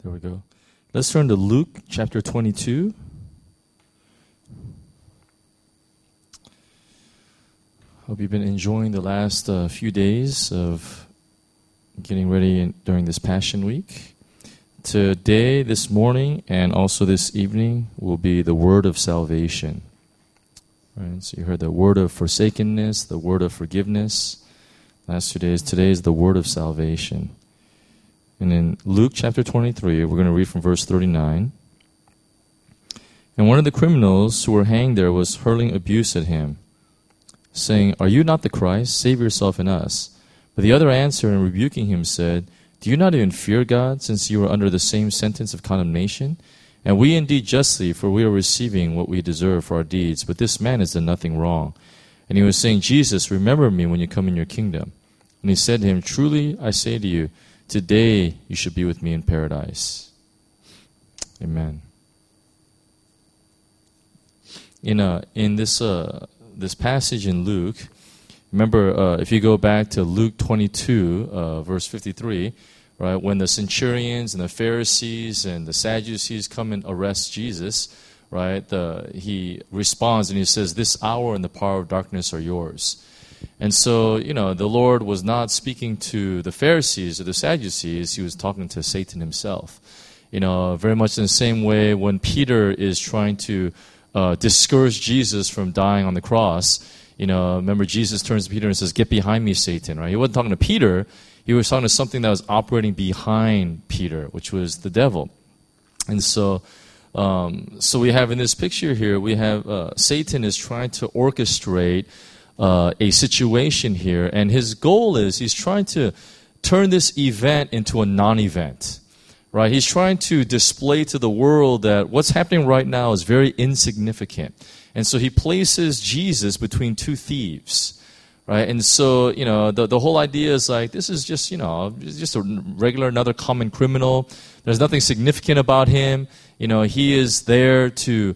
There we go. Let's turn to Luke chapter 22. Hope you've been enjoying the last few days of getting ready during this Passion Week. Today, this morning, and also this evening will be the word of salvation. Right, so you heard the word of forsakenness, the word of forgiveness. Last 2 days. Today is the word of salvation. And in Luke chapter 23, we're going to read from verse 39. And one of the criminals who were hanged there was hurling abuse at him, saying, "Are you not the Christ? Save yourself and us." But the other answered and rebuking him said, "Do you not even fear God, since you are under the same sentence of condemnation? And we indeed justly, for we are receiving what we deserve for our deeds, but this man has done nothing wrong." And he was saying, "Jesus, remember me when you come in your kingdom." And he said to him, "Truly I say to you, today you should be with me in paradise." Amen. In this passage in Luke, remember, if you go back to Luke 22, verse 53, right, when the centurions and the Pharisees and the Sadducees come and arrest Jesus, right, he responds and he says, "This hour and the power of darkness are yours." And so, the Lord was not speaking to the Pharisees or the Sadducees. He was talking to Satan himself. Very much in the same way when Peter is trying to discourage Jesus from dying on the cross. Remember Jesus turns to Peter and says, "Get behind me, Satan," right? He wasn't talking to Peter. He was talking to something that was operating behind Peter, which was the devil. And so we have in this picture here, we have Satan is trying to orchestrate a situation here, and his goal is he's trying to turn this event into a non-event. Right? He's trying to display to the world that what's happening right now is very insignificant. And so he places Jesus between two thieves. Right? And so, the whole idea is like, this is just, just a regular, another common criminal. There's nothing significant about him. He is there to,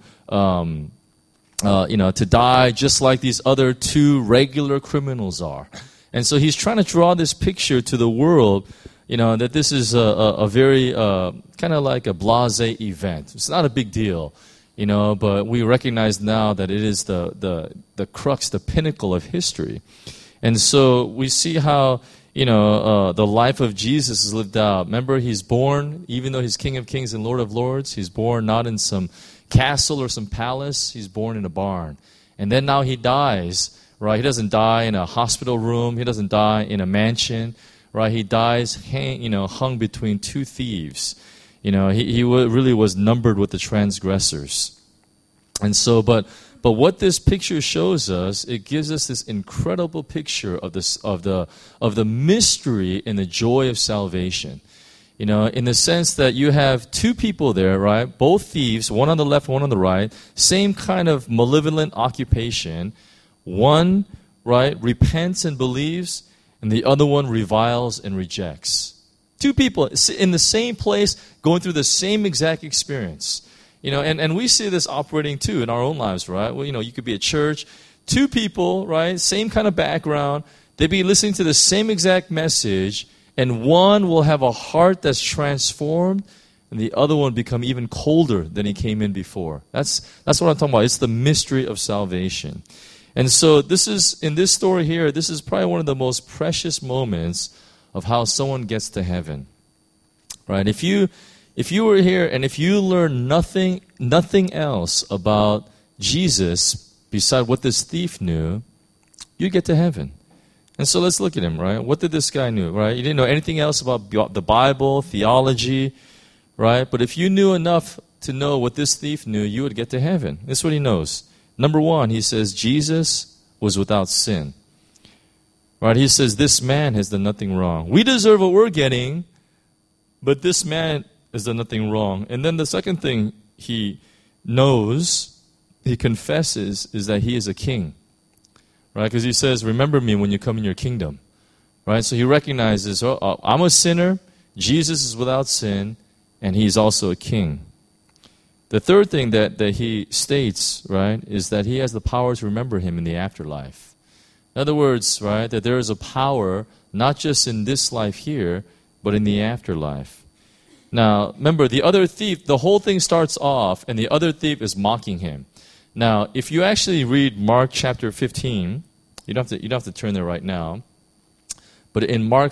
to die just like these other two regular criminals are. And so he's trying to draw this picture to the world, that this is a very kind of like a blasé event. It's not a big deal, but we recognize now that it is the crux, the pinnacle of history. And so we see how, the life of Jesus is lived out. Remember, he's born, even though he's King of Kings and Lord of Lords, he's born not in some castle or some palace, he's born in a barn. And then now he dies, right? He doesn't die in a hospital room, he doesn't die in a mansion. Right, he dies, hung between two thieves. He really was numbered with the transgressors. And so, but what this picture shows us, it gives us this incredible picture of the mystery and the joy of salvation. In the sense that you have two people there, right? Both thieves, one on the left, one on the right, same kind of malevolent occupation. One, right, repents and believes, and the other one reviles and rejects. Two people in the same place, going through the same exact experience. And we see this operating too in our own lives, right? Well, you could be at church, two people, right, same kind of background, they'd be listening to the same exact message, and one will have a heart that's transformed, and the other one become even colder than he came in before. That's what I'm talking about. It's the mystery of salvation. And so in this story here, this is probably one of the most precious moments of how someone gets to heaven. Right? If you were here and if you learn nothing else about Jesus beside what this thief knew, you get to heaven. And so let's look at him, right? What did this guy know, right? He didn't know anything else about the Bible, theology, right? But if you knew enough to know what this thief knew, you would get to heaven. This is what he knows. Number one, he says, Jesus was without sin. Right? He says, this man has done nothing wrong. We deserve what we're getting, but this man has done nothing wrong. And then the second thing he knows, he confesses, is that he is a king. Right? Because he says, remember me when you come in your kingdom. Right? So he recognizes, I'm a sinner, Jesus is without sin, and he's also a king. The third thing that he states, right, is that he has the power to remember him in the afterlife. In other words, right, that there is a power not just in this life here, but in the afterlife. Now, remember, the other thief, the whole thing starts off, and the other thief is mocking him. Now, if you actually read Mark chapter 15, you don't have to turn there right now, but in Mark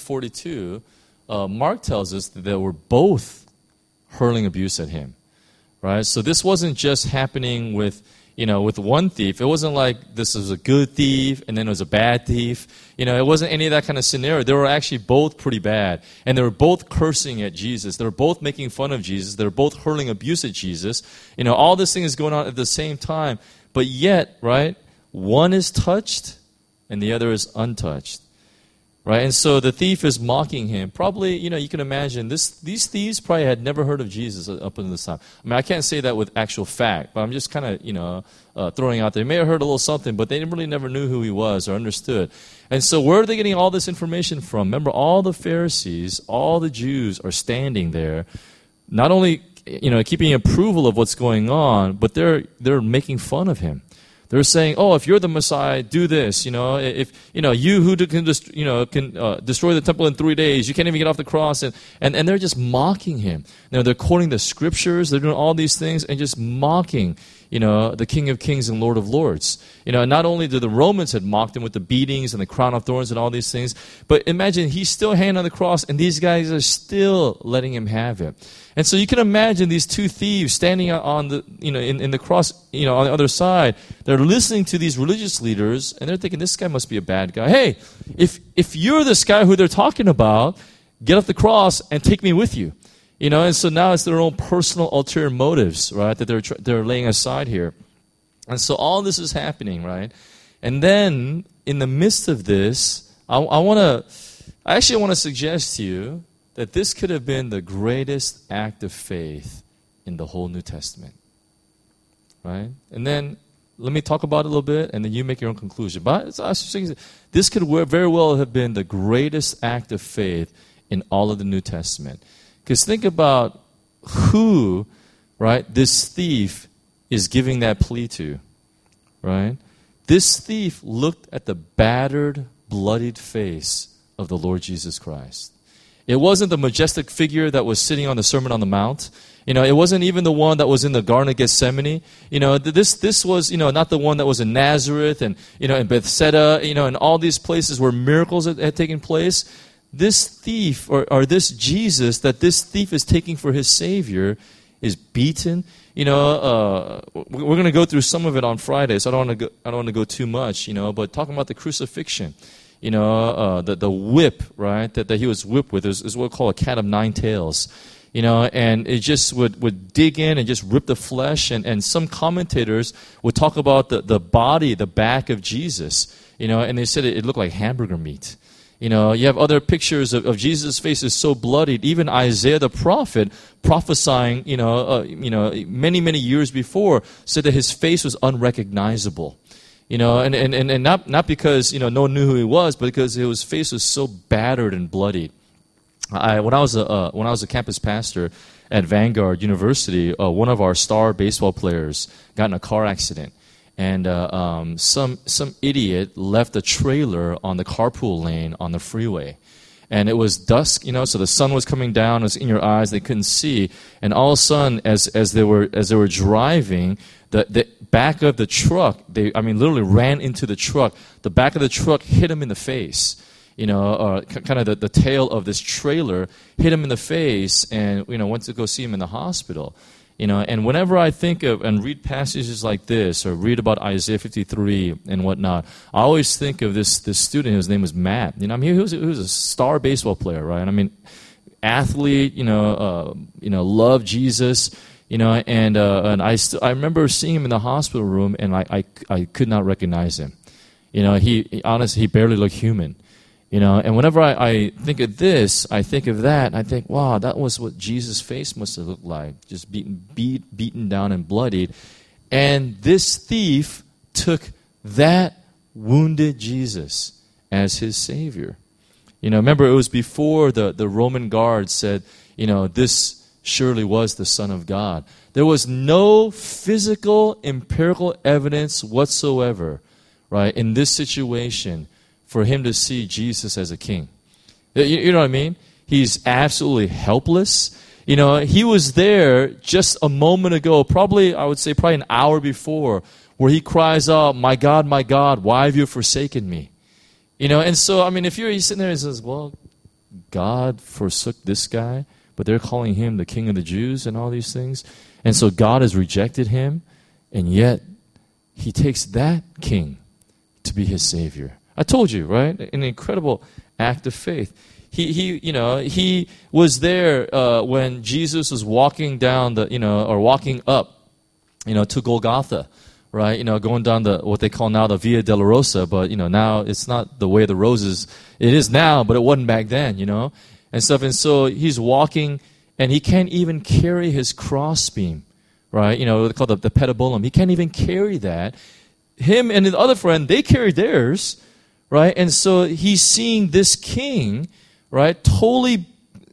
15:42, Mark tells us that they were both hurling abuse at him, right? So this wasn't just happening with one thief. It wasn't like this was a good thief and then it was a bad thief. It wasn't any of that kind of scenario. They were actually both pretty bad. And they were both cursing at Jesus. They were both making fun of Jesus. They were both hurling abuse at Jesus. All this thing is going on at the same time. But yet, right, one is touched and the other is untouched. Right? And so the thief is mocking him. Probably, you can imagine, these thieves probably had never heard of Jesus up until this time. I mean, I can't say that with actual fact, but I'm just kind of, throwing out there. They may have heard a little something, but they really never knew who he was or understood. And so where are they getting all this information from? Remember, all the Pharisees, all the Jews are standing there, not only, keeping approval of what's going on, but they're making fun of him. They're saying, "Oh, if you're the Messiah, do this. If you who can destroy the temple in 3 days, you can't even get off the cross." And they're just mocking him. They're quoting the scriptures. They're doing all these things and just mocking, the King of Kings and Lord of Lords. Not only did the Romans had mocked him with the beatings and the crown of thorns and all these things, but imagine he's still hanging on the cross, and these guys are still letting him have it. And so you can imagine these two thieves standing on the, in the cross, on the other side. They're listening to these religious leaders, and they're thinking, this guy must be a bad guy. Hey, if you're this guy who they're talking about, get off the cross and take me with you. And so now it's their own personal ulterior motives, right, that they're laying aside here. And so all this is happening, right? And then in the midst of this, I actually want to suggest to you that this could have been the greatest act of faith in the whole New Testament, right? And then let me talk about it a little bit, and then you make your own conclusion. But this could very well have been the greatest act of faith in all of the New Testament. Because think about who, right, this thief is giving that plea to, right? This thief looked at the battered, bloodied face of the Lord Jesus Christ. It wasn't the majestic figure that was sitting on the Sermon on the Mount. It wasn't even the one that was in the Garden of Gethsemane. This was, not the one that was in Nazareth and, in Bethsaida, and all these places where miracles had taken place. This thief, or this Jesus that this thief is taking for his Savior, is beaten. We're going to go through some of it on Friday, so I don't want to go too much, but talking about the crucifixion. The whip, right, that he was whipped with is what we call a cat of nine tails. And it just would dig in and just rip the flesh. And some commentators would talk about the body, the back of Jesus, and they said it looked like hamburger meat. You have other pictures of Jesus' face is so bloodied. Even Isaiah the prophet prophesying, many, many years before, said that his face was unrecognizable. And not because, no one knew who he was, but because his face was so battered and bloodied. When I was a campus pastor at Vanguard University, one of our star baseball players got in a car accident. And some idiot left a trailer on the carpool lane on the freeway. And it was dusk, so the sun was coming down, it was in your eyes, they couldn't see. And all of a sudden, as they were driving, the back of the truck, literally ran into the truck. The back of the truck hit him in the face. Kind of the tail of this trailer hit him in the face, and went to go see him in the hospital. And whenever I think of and read passages like this, or read about Isaiah 53 and whatnot, I always think of this student whose name was Matt. He was a star baseball player, right? Athlete. Loved Jesus. And I remember seeing him in the hospital room, and I could not recognize him. He barely looked human. And whenever I think of this, I think of that, and I think, wow, that was what Jesus' face must have looked like, just beaten down and bloodied. And this thief took that wounded Jesus as his Savior. Remember, it was before the Roman guards said, this surely was the Son of God. There was no physical, empirical evidence whatsoever, right, in this situation for him to see Jesus as a king. You know what I mean? He's absolutely helpless. He was there just a moment ago, probably an hour before, where he cries out, my God, why have you forsaken me? And so, if he's sitting there and says, well, God forsook this guy, but they're calling him the King of the Jews and all these things. And so God has rejected him, and yet he takes that king to be his Savior. I told you, right? An incredible act of faith. He was there when Jesus was walking down walking up, to Golgotha, right? Going down what they call now the Via Dolorosa, but now it's not the way of the roses. It is now, but it wasn't back then, and stuff. And so he's walking, and he can't even carry his crossbeam, right? They call the pedibulum. He can't even carry that. Him and the other friend, they carried theirs, right? And so he's seeing this king, right? Totally,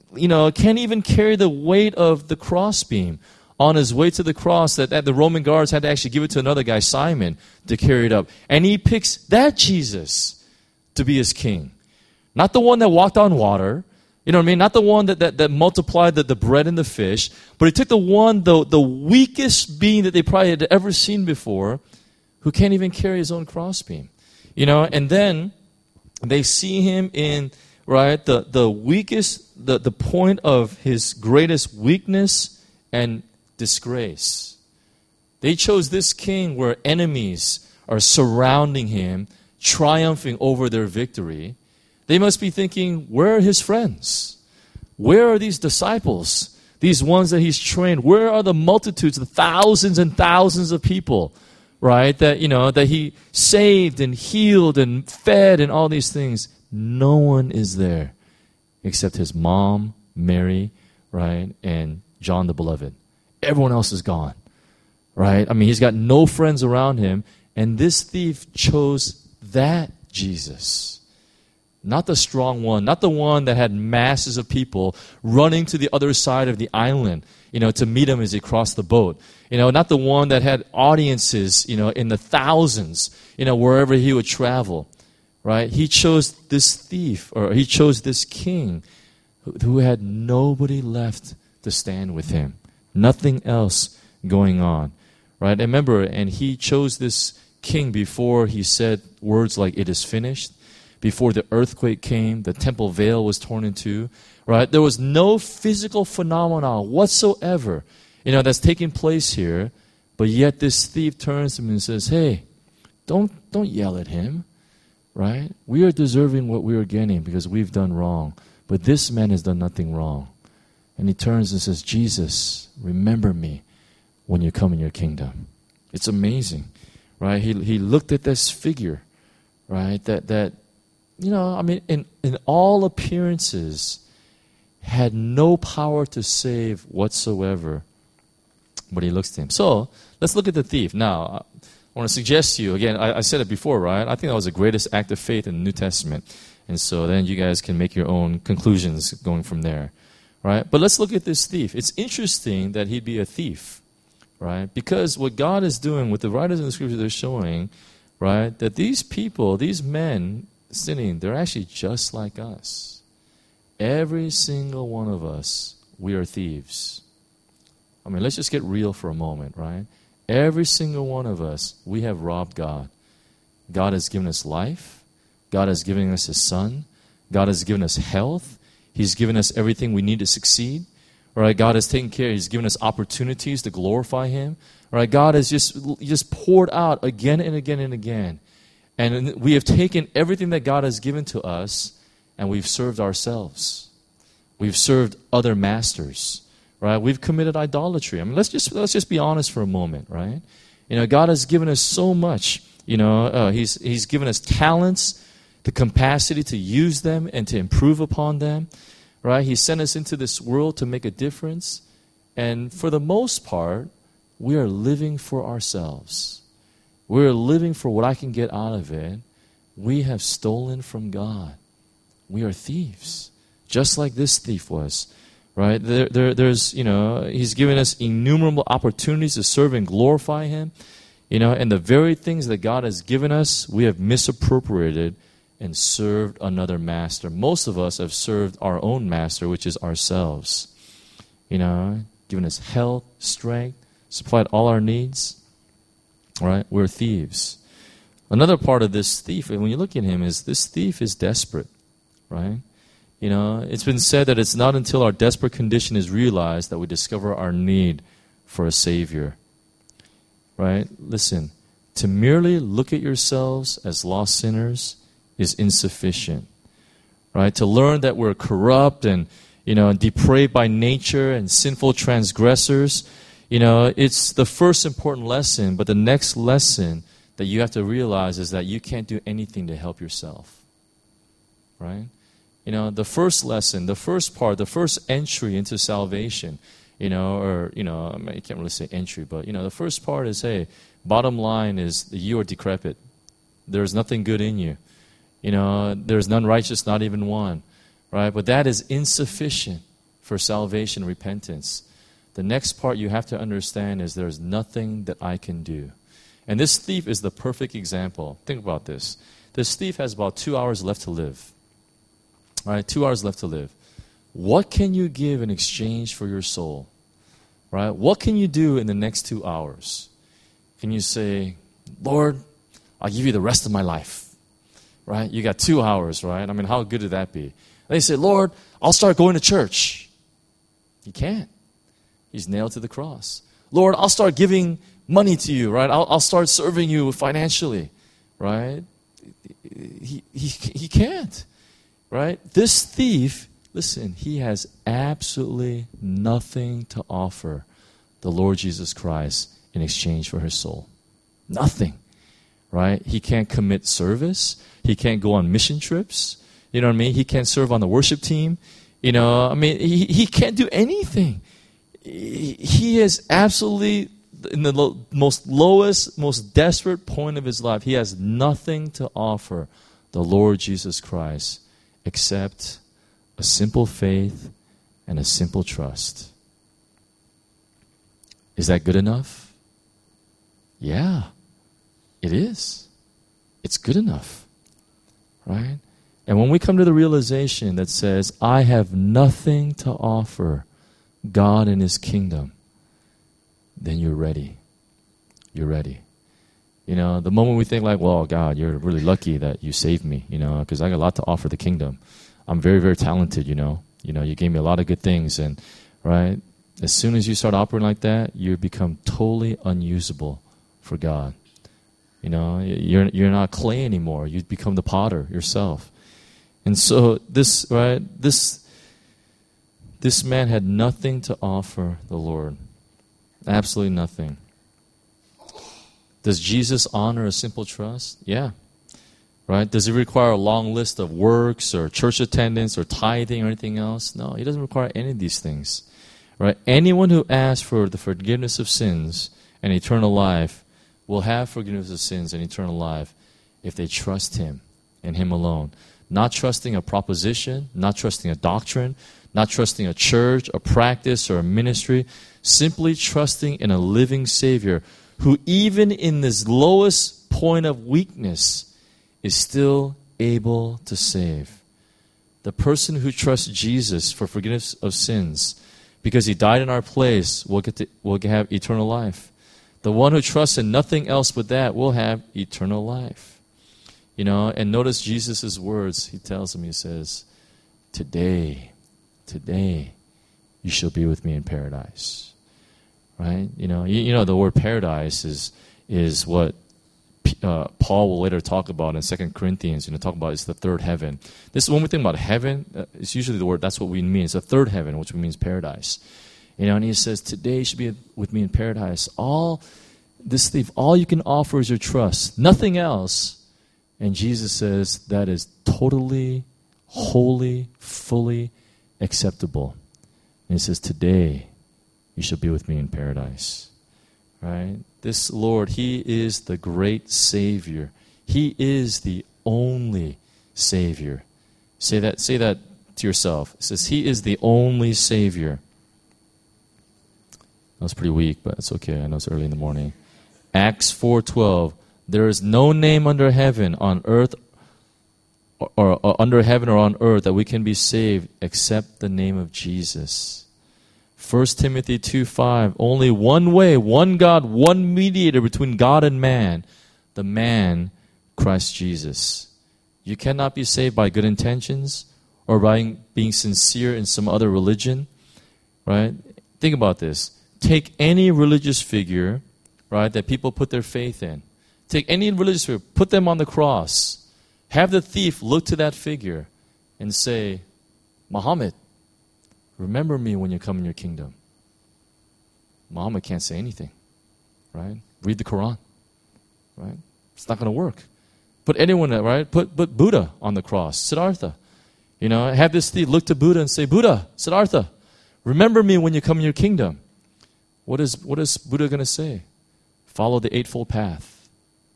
can't even carry the weight of the crossbeam on his way to the cross that the Roman guards had to actually give it to another guy, Simon, to carry it up. And he picks that Jesus to be his king. Not the one that walked on water, not the one that multiplied the bread and the fish, but he took the weakest being that they probably had ever seen before, who can't even carry his own crossbeam. And then they see him in, right, the weakest, the point of his greatest weakness and disgrace. They chose this king where enemies are surrounding him, triumphing over their victory. They must be thinking, where are his friends? Where are these disciples? These ones that he's trained? Where are the multitudes, the thousands and thousands of people, right, that he saved and healed and fed and all these things? No one is there except his mom, Mary, right, and John the Beloved. Everyone else is gone, right? He's got no friends around him, and this thief chose that Jesus. Not the strong one, not the one that had masses of people running to the other side of the island, to meet him as he crossed the boat. Not the one that had audiences, in the thousands, wherever he would travel, right? He chose this thief, or he chose this king who had nobody left to stand with him. Nothing else going on, right? And remember, and he chose this king before he said words like, it is finished. Before the earthquake came, the temple veil was torn in two, right? There was no physical phenomena whatsoever, that's taking place here. But yet this thief turns to him and says, hey, don't yell at him, right? We are deserving what we are getting because we've done wrong. But this man has done nothing wrong. And he turns and says, Jesus, remember me when you come in your kingdom. It's amazing, right? He looked at this figure, right? That in all appearances, had no power to save whatsoever. But he looks to him. So, let's look at the thief. Now, I want to suggest to you, again, I said it before, right? I think that was the greatest act of faith in the New Testament. And so then you guys can make your own conclusions going from there. Right? But let's look at this thief. It's interesting that he'd be a thief, right? Because what God is doing, what the writers in the scripture they're showing, right, that these people, these men sinning, they're actually just like us. Every single one of us, we are thieves. Let's just get real for a moment, right? Every single one of us, we have robbed God. God has given us life. God has given us His Son. God has given us health. He's given us everything we need to succeed. Right? God has taken care. He's given us opportunities to glorify Him. Right? God has just poured out again and again and again. And we have taken everything that God has given to us, and we've served ourselves. We've served other masters. Right? We've committed idolatry. Let's just be honest for a moment, right? God has given us so much. He's given us talents, the capacity to use them and to improve upon them, right? He sent us into this world to make a difference. And for the most part, we are living for ourselves. We're living for what I can get out of it. We have stolen from God. We are thieves, just like this thief was, right? There's, He's given us innumerable opportunities to serve and glorify Him, and the very things that God has given us, we have misappropriated and served another master. Most of us have served our own master, which is ourselves. given us health, strength, supplied all our needs. Right? We're thieves. Another part of this thief, and when you look at him, is this thief is desperate. Right? It's been said that it's not until our desperate condition is realized that we discover our need for a Savior. Right? Listen, to merely look at yourselves as lost sinners is insufficient. Right? To learn that we're corrupt and depraved by nature and sinful transgressors, it's the first important lesson, but the next lesson that you have to realize is that you can't do anything to help yourself. Right? The first lesson, the first part, the first entry into salvation, you can't really say entry, but, the first part is, hey, bottom line is that you are decrepit. There's nothing good in you. There's none righteous, not even one. Right? But that is insufficient for salvation, repentance. The next part you have to understand is there's nothing that I can do. And this thief is the perfect example. Think about this. This thief has about 2 hours left to live. All right, 2 hours left to live. What can you give in exchange for your soul? Right? What can you do in the next 2 hours? Can you say, Lord, I'll give you the rest of my life? Right? You got 2 hours, right? I mean, how good would that be? They say, Lord, I'll start going to church. He can't. He's nailed to the cross. Lord, I'll start giving money to you, right? I'll start serving you financially, right? He can't, right? This thief, listen, he has absolutely nothing to offer the Lord Jesus Christ in exchange for his soul. Nothing, right? He can't commit service. He can't go on mission trips. You know what I mean? He can't serve on the worship team. He can't do anything. He is absolutely in the most lowest, most desperate point of his life. He has nothing to offer the Lord Jesus Christ except a simple faith and a simple trust. Is that good enough? Yeah, it is. It's good enough, right? And when we come to the realization that says, I have nothing to offer God and his kingdom, then you're ready. You're ready. The moment we think like, well, God, you're really lucky that you saved me, because I got a lot to offer the kingdom. I'm very, very talented, you gave me a lot of good things. And, right, as soon as you start operating like that, you become totally unusable for God. You're not clay anymore. You become the potter yourself. And so this man had nothing to offer the Lord. Absolutely nothing. Does Jesus honor a simple trust? Yeah. Right? Does he require a long list of works or church attendance or tithing or anything else? No, he doesn't require any of these things. Right? Anyone who asks for the forgiveness of sins and eternal life will have forgiveness of sins and eternal life if they trust him and him alone. Not trusting a proposition, not trusting a doctrine, not trusting a church, a practice, or a ministry, simply trusting in a living Savior who even in this lowest point of weakness is still able to save. The person who trusts Jesus for forgiveness of sins because he died in our place will have eternal life. The one who trusts in nothing else but that will have eternal life. And notice Jesus' words. He tells him, he says, today, you shall be with me in paradise. Right? The word paradise is what Paul will later talk about in 2 Corinthians. Talk about it's the third heaven. This when we think about heaven, it's usually the word, that's what we mean. It's the third heaven, which means paradise. And he says, today you should be with me in paradise. All you can offer is your trust. Nothing else. And Jesus says that is totally, wholly, fully acceptable. And he says, today you shall be with me in paradise. Right? This Lord, he is the great Savior. He is the only Savior. Say that to yourself. It says, he is the only Savior. That was pretty weak, but it's okay. I know it's early in the morning. Acts 4:12. There is no name under heaven on earth or under heaven or on earth that we can be saved except the name of Jesus. 1 Timothy 2:5, only one way, one God, one mediator between God and man, the man, Christ Jesus. You cannot be saved by good intentions or by being sincere in some other religion, right? Think about this. Take any religious figure, right, that people put their faith in. Take any religious figure, put them on the cross. Have the thief look to that figure and say, Muhammad, remember me when you come in your kingdom. Muhammad can't say anything, right? Read the Quran, right? It's not going to work. Put anyone, right? Put Buddha on the cross, Siddhartha. You know, have this thief look to Buddha and say, Buddha, Siddhartha, remember me when you come in your kingdom. What is Buddha going to say? Follow the Eightfold Path.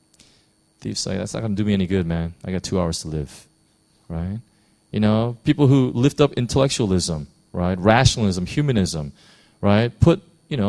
Thief's say, that's not going to do me any good, man. I got 2 hours to live, right? You know, people who lift up intellectualism, right? Rationalism, humanism, right? Put,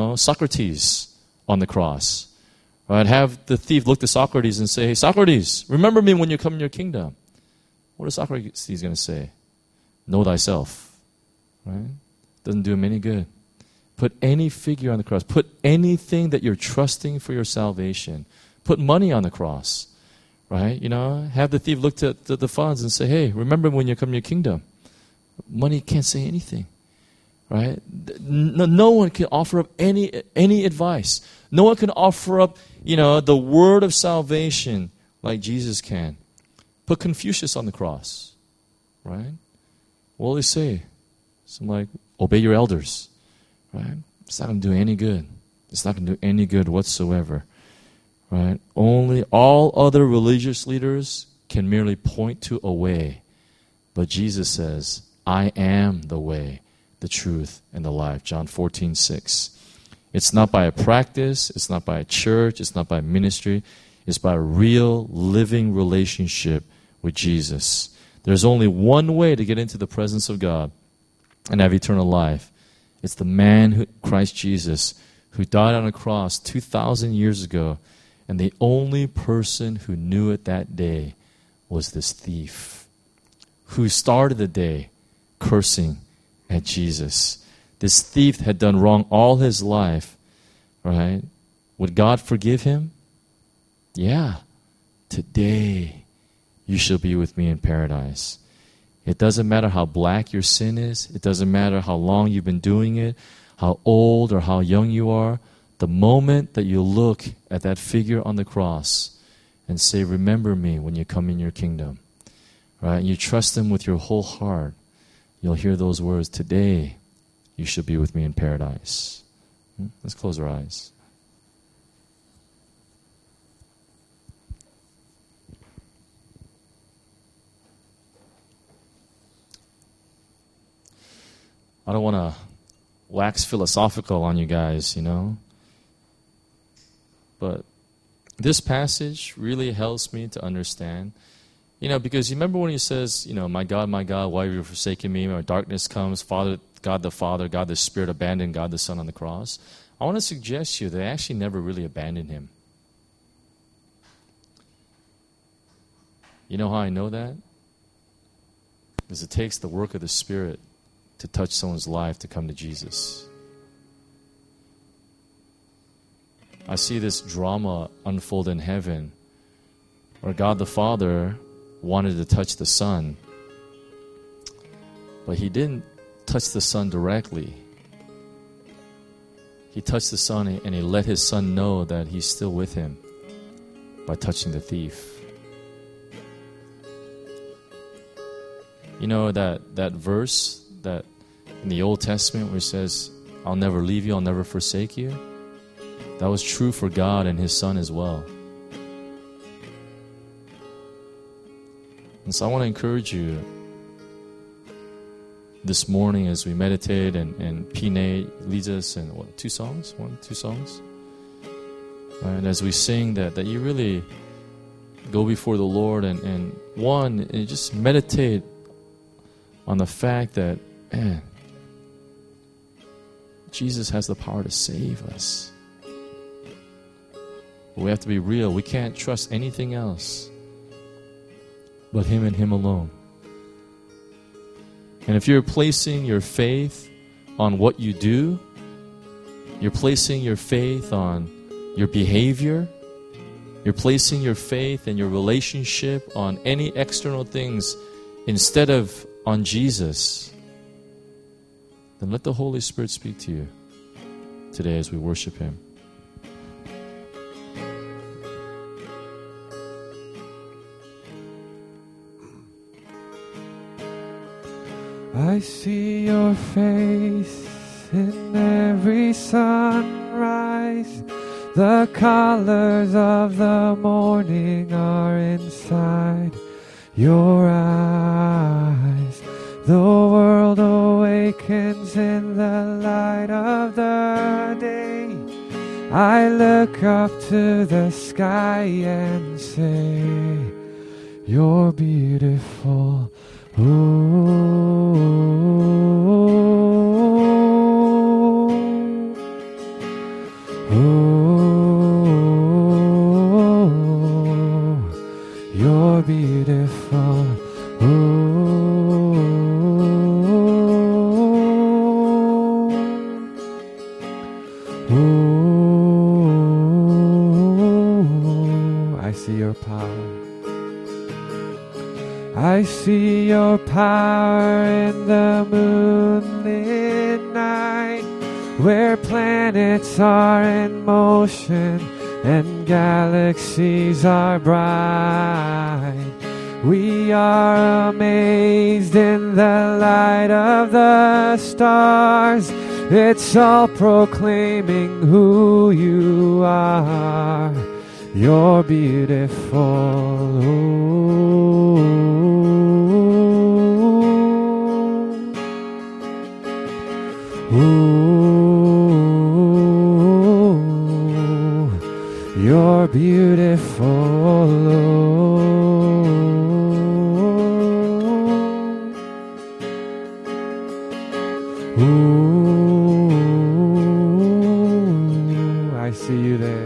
Socrates on the cross, right? Have the thief look to Socrates and say, hey, Socrates, remember me when you come in your kingdom. What is Socrates going to say? Know thyself, right? Doesn't do him any good. Put any figure on the cross. Put anything that you're trusting for your salvation. Put money on the cross, right? Have the thief look to the funds and say, hey, remember when you come to your kingdom. Money can't say anything, right? No one can offer up any advice. No one can offer up, the word of salvation like Jesus can. Put Confucius on the cross, right? What will he say? Something like, obey your elders, right? It's not going to do any good. It's not going to do any good whatsoever, right? Only all other religious leaders can merely point to a way. But Jesus says, I am the way, the truth, and the life. John 14:6. It's not by a practice. It's not by a church. It's not by ministry. It's by a real living relationship with Jesus. There's only one way to get into the presence of God and have eternal life. It's the man, Christ Jesus, who died on a cross 2,000 years ago, and the only person who knew it that day was this thief, who started the day cursing at Jesus. This thief had done wrong all his life, right? Would God forgive him? Yeah. Today you shall be with me in paradise. It doesn't matter how black your sin is. It doesn't matter how long you've been doing it, how old or how young you are. The moment that you look at that figure on the cross and say, remember me when you come in your kingdom, right? And you trust him with your whole heart, you'll hear those words, today you shall be with me in paradise. Let's close our eyes. I don't want to wax philosophical on you guys, But this passage really helps me to understand, because you remember when he says, my God, why have you forsaken me? When darkness comes, Father, God the Spirit abandoned God the Son on the cross. I want to suggest to you they actually never really abandoned him. You know how I know that? Because it takes the work of the Spirit to touch someone's life to come to Jesus. I see this drama unfold in heaven where God the Father wanted to touch the Son, but he didn't touch the Son directly. He touched the Son and he let his Son know that he's still with him by touching the thief. You know that verse that in the Old Testament where it says, I'll never leave you, I'll never forsake you? That was true for God and his Son as well. And so I want to encourage you this morning as we meditate and P. leads us in 2 songs? 2 songs? And as we sing that you really go before the Lord and just meditate on the fact that, man, Jesus has the power to save us. But we have to be real. We can't trust anything else but him and him alone. And if you're placing your faith on what you do. You're placing your faith on your behavior. You're placing your faith and your relationship on any external things instead of on Jesus. Then let the Holy Spirit speak to you today as we worship Him. I see your face in every sunrise. The colors of the morning are inside your eyes. The world awakens in the light of the day. I look up to the sky and say, you're beautiful. Ooh. You're beautiful. I see your power. I see your power in the moonlit night, where planets are in motion and galaxies are bright. We are amazed in the light of the stars. It's all proclaiming who you are. You're beautiful. You're beautiful. I see you there.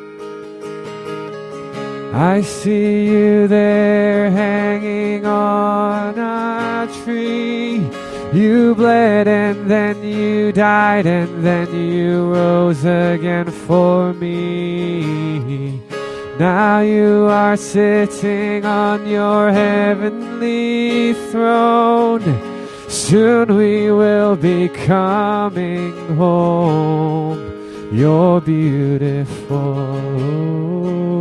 I see you there hanging on a tree. You bled and then you died and then you rose again for me. Now you are sitting on your heavenly throne. Soon we will be coming home. You're beautiful.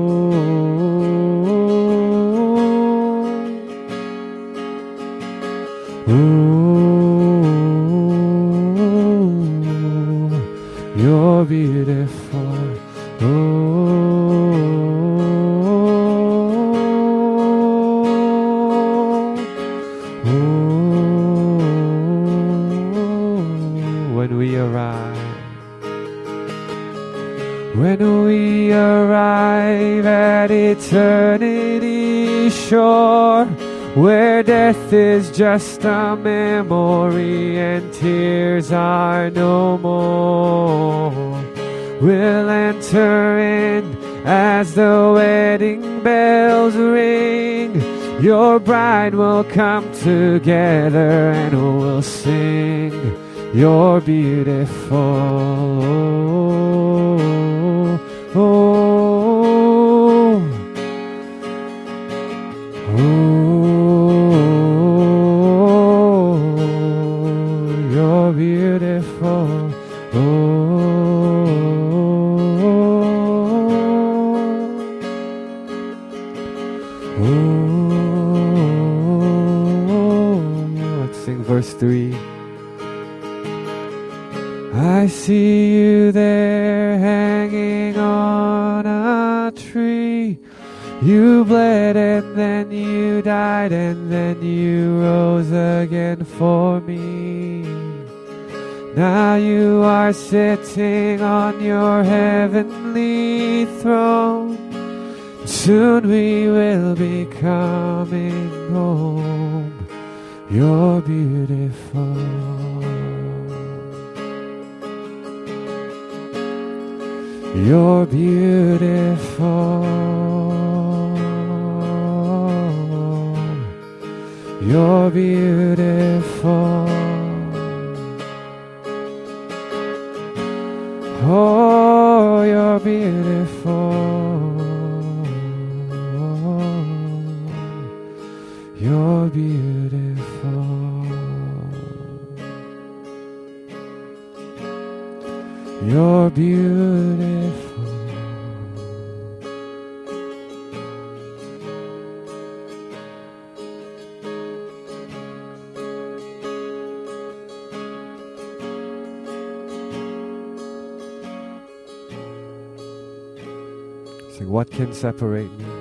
You're beautiful. When we arrive at eternity's shore, where death is just a memory and tears are no more, we'll enter in as the wedding bells ring. Your bride will come together and we'll sing, you're beautiful. You're beautiful. Let's sing verse 3. I see you there hanging on a tree. You bled and then you died and then you rose again for me. Now you are sitting on your heavenly throne. Soon we will be coming home. You're beautiful. You're beautiful. You're beautiful. Oh, you're beautiful. You're beautiful. You're beautiful. Sing, what can separate me?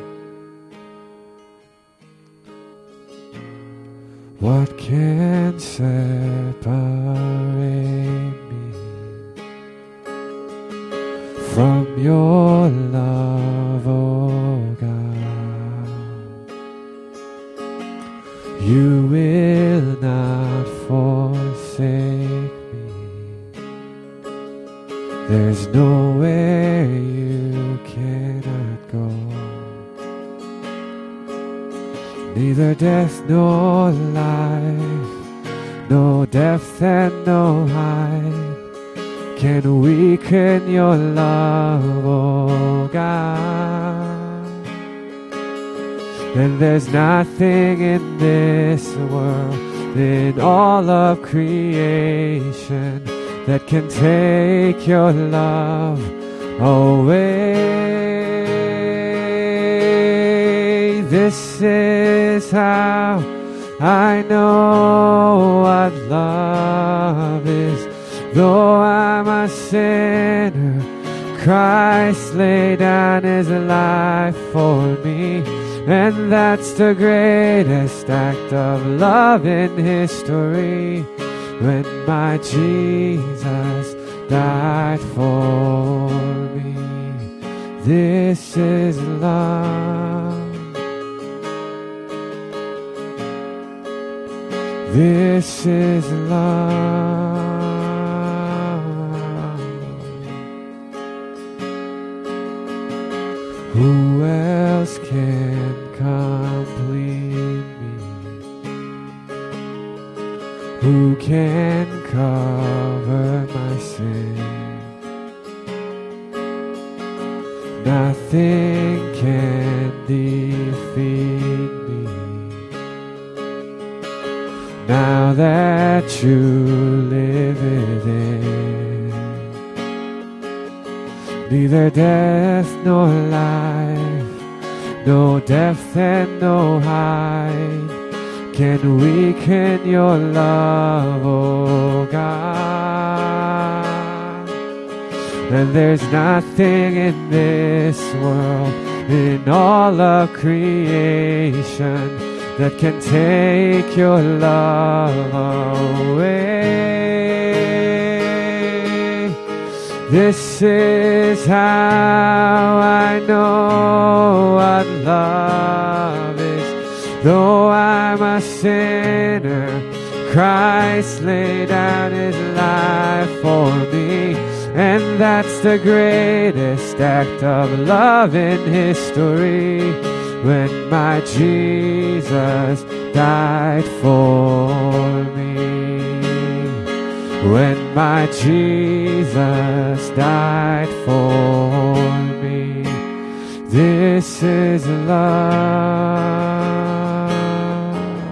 What can separate me from your love, oh God? You will not forsake me. There's nowhere you cannot go. Neither death nor life, no depth and no height can weaken your love, oh God. And there's nothing in this world, in all of creation, that can take your love away. This is how I know what love is. Though I'm a sinner, Christ laid down his life for me. And that's the greatest act of love in history, when my Jesus died for me. This is love. This is love. Who else can complete me? Who can cover my sin? Nothing can defeat me. Now that you live within, neither death nor life, no depth and no height can weaken your love, oh God. And there's nothing in this world, in all of creation, that can take your love away. This is how I know what love is. Though I'm a sinner, Christ laid down his life for me. And that's the greatest act of love in history, when my Jesus died for me. When my Jesus died for me. This is love.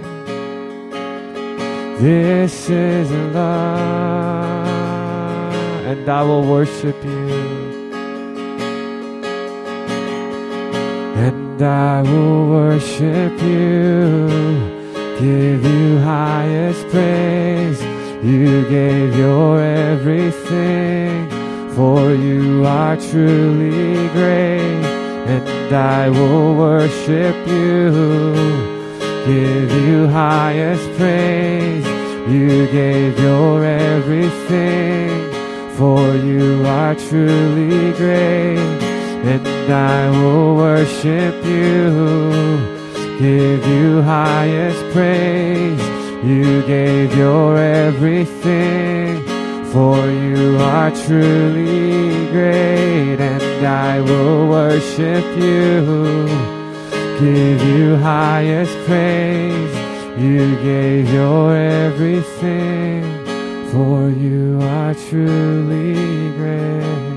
This is love. And I will worship you. And I will worship you, give you highest praise. You gave your everything, for you are truly great. And I will worship you, give you highest praise. You gave your everything, for you are truly great. And I will worship you, give you highest praise. You gave your everything, for you are truly great. And I will worship you, give you highest praise. You gave your everything, for you are truly great.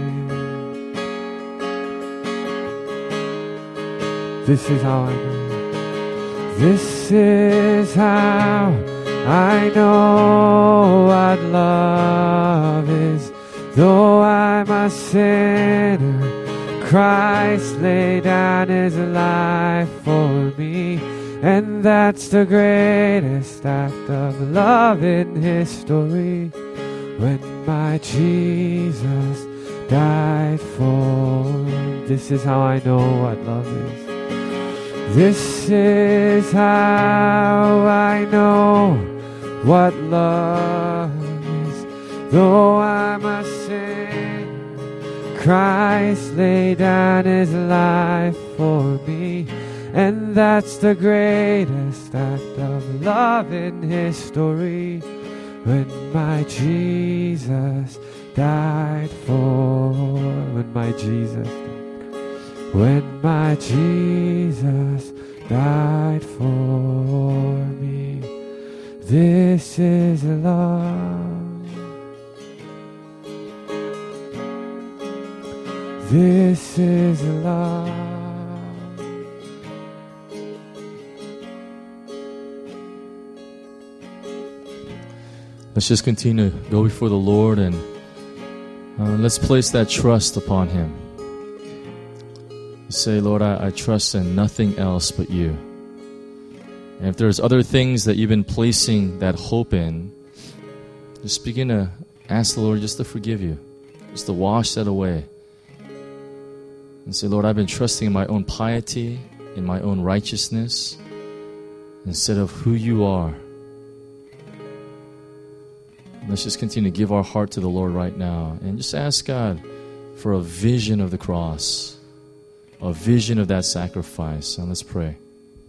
This is how I know. This is how I know what love is. Though I'm a sinner, Christ laid down his life for me. And that's the greatest act of love in history. When my Jesus died for me. This is how I know what love is. This is how I know what love is. Though I'm a sinner, Christ laid down his life for me. And that's the greatest act of love in history. When my Jesus died for, when my Jesus died for me. This is love. This is love. Let's just continue to go before the Lord and let's place that trust upon Him. Say, Lord, I trust in nothing else but you. And if there's other things that you've been placing that hope in, just begin to ask the Lord just to forgive you, just to wash that away. And say, Lord, I've been trusting in my own piety, in my own righteousness, instead of who you are. Let's just continue to give our heart to the Lord right now and just ask God for a vision of the cross, a vision of that sacrifice. And let's pray.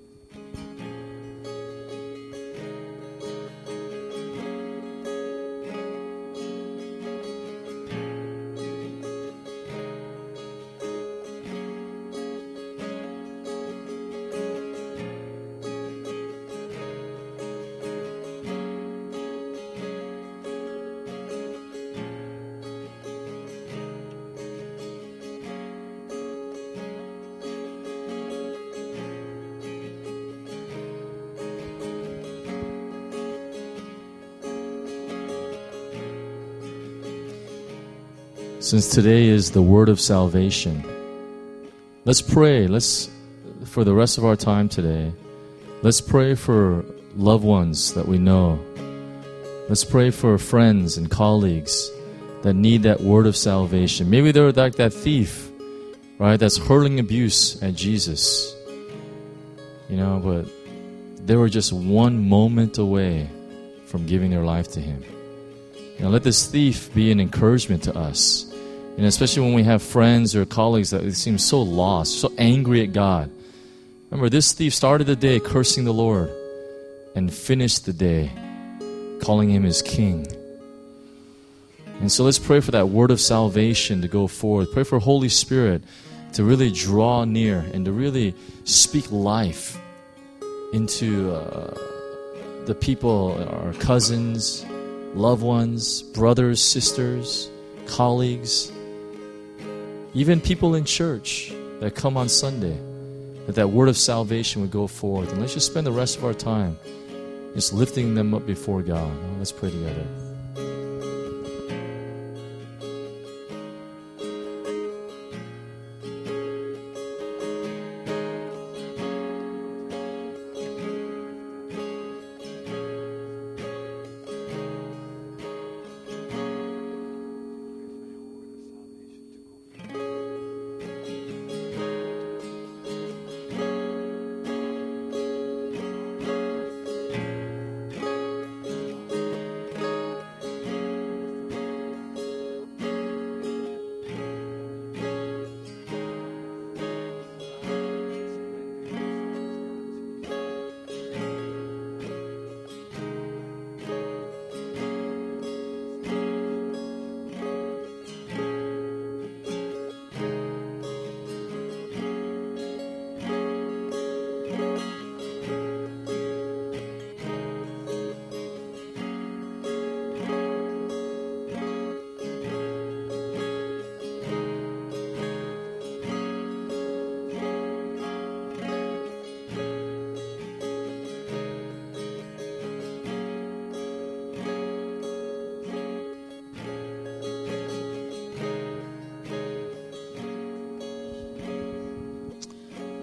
Since today is the word of salvation, let's pray. For the rest of our time today, let's pray for loved ones that we know. Let's pray for friends and colleagues that need that word of salvation. Maybe they're like that thief, right, that's hurling abuse at Jesus. But they were just one moment away from giving their life to Him. Let this thief be an encouragement to us. And especially when we have friends or colleagues that seem so lost, so angry at God. Remember, this thief started the day cursing the Lord and finished the day calling Him his King. And so let's pray for that word of salvation to go forth. Pray for Holy Spirit to really draw near and to really speak life into the people, our cousins, loved ones, brothers, sisters, colleagues, even people in church that come on Sunday, that word of salvation would go forth. And let's just spend the rest of our time just lifting them up before God. Let's pray together.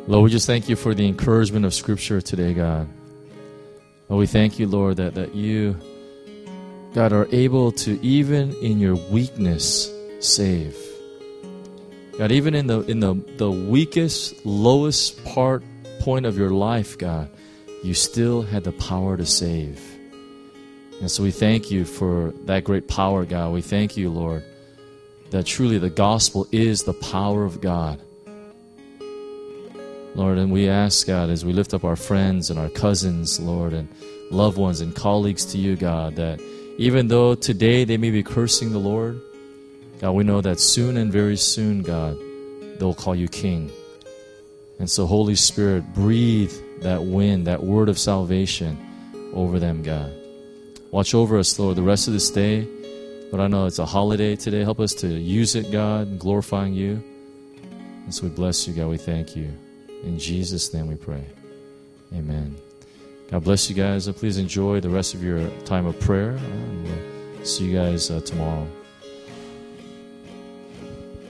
Lord, we just thank you for the encouragement of Scripture today, God. Lord, we thank you, Lord, that you, God, are able to, even in your weakness, save. God, even in the weakest, lowest point of your life, God, you still had the power to save. And so we thank you for that great power, God. We thank you, Lord, that truly the gospel is the power of God. Lord, and we ask, God, as we lift up our friends and our cousins, Lord, and loved ones and colleagues to you, God, that even though today they may be cursing the Lord, God, we know that soon and very soon, God, they'll call you King. And so, Holy Spirit, breathe that wind, that word of salvation over them, God. Watch over us, Lord, the rest of this day. But I know it's a holiday today. Help us to use it, God, glorifying you. And so we bless you, God. We thank you. In Jesus' name we pray. Amen. God bless you guys. Please enjoy the rest of your time of prayer. And we'll see you guys tomorrow.